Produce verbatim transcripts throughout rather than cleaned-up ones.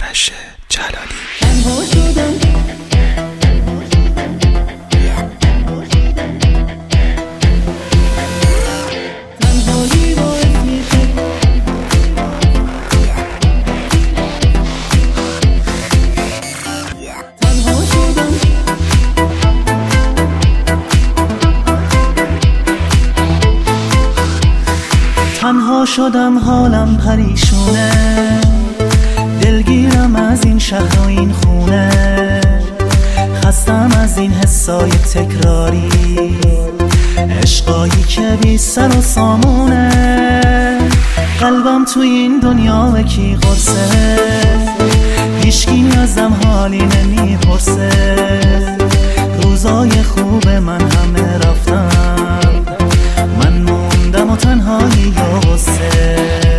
آرش جلالی. تنها شدم تنهایی باعث میشه تنها شدم تنها شدم حالم پریشونه، دلگیرم از این شهر و این خونه، خستم از این حسای تکراری، عشقایی که بی سر و سامونه، قلبم توی این دنیا به کی قرصه، هیچکی ازم حالی نمیپرسه، روزای خوب من همه رفتم، من موندم و تنهایی و غصه،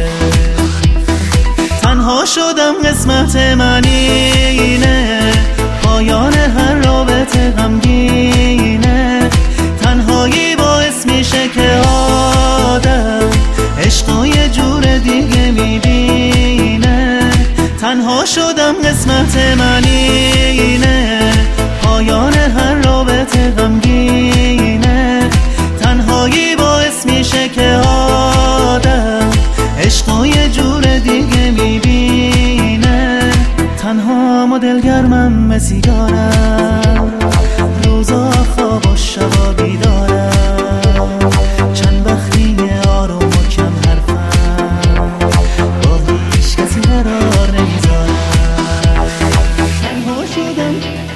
تنها شدم قسمت من اینه، پایان هر رابطه غمگینه، تنهایی باعث میشه که آدم عشقو یه جور دیگه میبینه، تنها شدم قسمت من اینه، پایان هر رابطه غمگینه، تنهایی باعث میشه که آدم عشقو یه جور دیگه میبینه، تنها و دلگرمم مسیگارم، روزا خواب و شبا بیدارم، چند وقتی آروم و کم حرفم، با هیچ کسی قرار نمیذارم، تنها شدم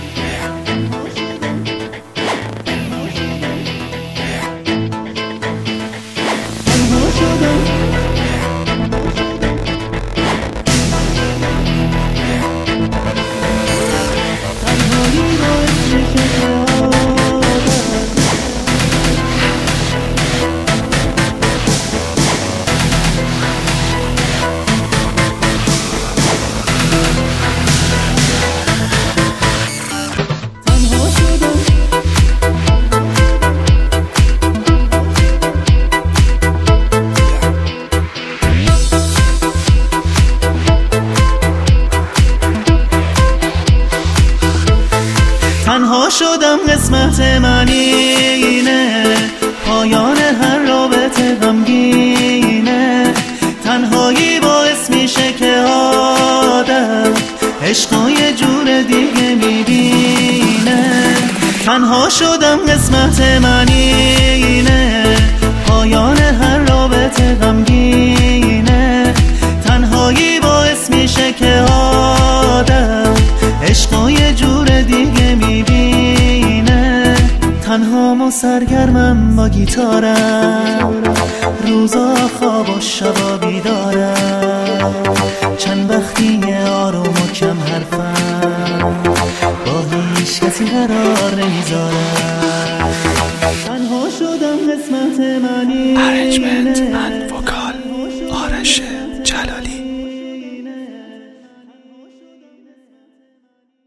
تنها شدم تنها شدم قسمت من اینه، پایان هر رابطه غمگینه، تنهایی باعث میشه که آدم عشقو یه جور دیگه میبینه، تنها شدم قسمت من اینه، پایان هر رابطه غمگینه، تنهایی باعث میشه که آدم عشقو یه جور دیگه میبینه، تنها و سرگرمم با گیتارم، روزا خواب و شبا بیدارم، چند وقتی آروم و کم حرفم، با هیچ کسی قرار نمیذارم، تنها شدم قسمت من اینه.